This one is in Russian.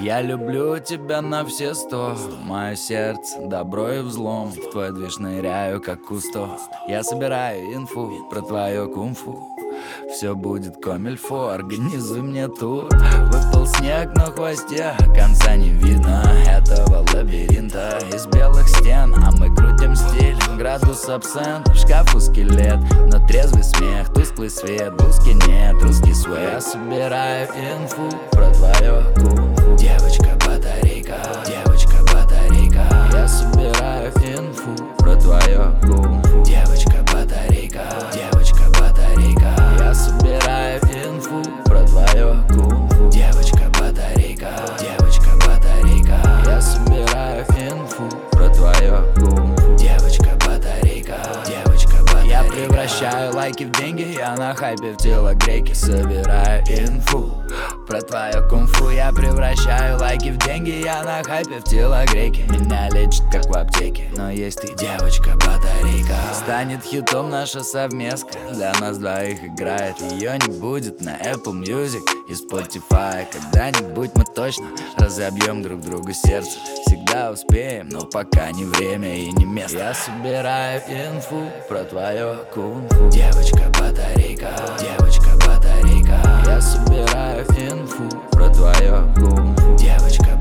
Я люблю тебя на все 100. Мое сердце, добро и взлом. В твой движ ныряю, как кусто. Я собираю инфу про твое кунг-фу. Все будет комильфо, организуй мне тур. Выпал снег на хвосте, конца не видно этого лабиринта из белых стен. А мы крутим стиль, градус абсент. В шкафу скелет, но трезвый смех. Тусклый свет, блузки нет, русский свей. Я собираю инфу про твое кунг-фу. Девочка-батарейка, девочка-батарейка. Я собираю инфу про твое кунг-фу. Девочка-батарейка, девочка-батарейка. Я собираю инфу про твое кунг-фу. Девочка-батарейка, девочка-батарейка. Я собираю инфу про твое кунг-фу. Девочка-батарейка, девочка-батарейка. Я превращаю лайки в деньги, я на хайпе в телогрейке. Собираю инфу про твое кунг-фу. Я превращаю лайки в деньги, я на хайпе в телогрейке. Меня лечит как в аптеке, но есть ты, девочка-батарейка. Станет хитом наша совместка, для нас двоих играет. Ее не будет на Apple Music и Spotify. Когда-нибудь мы точно разобьем друг другу сердце. Всегда успеем, но пока не время и не место. Я собираю инфу про твое кунг-фу. Девочка-батарейка, девочка-батарейка. Я собираю инфу про твое кунг-фу. Девочка